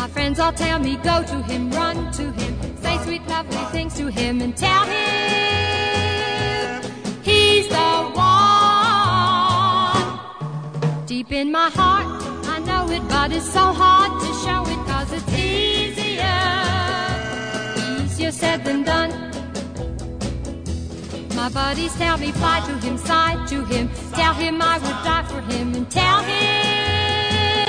friends all tell me go to him, run to him, say sweet lovely things to him and tell him he's the one. Deep in my heart I know it, but it's so hard to show it, 'cause it's easier said than done. My buddies tell me fly to him, sigh to him, tell him I would die for him and tell him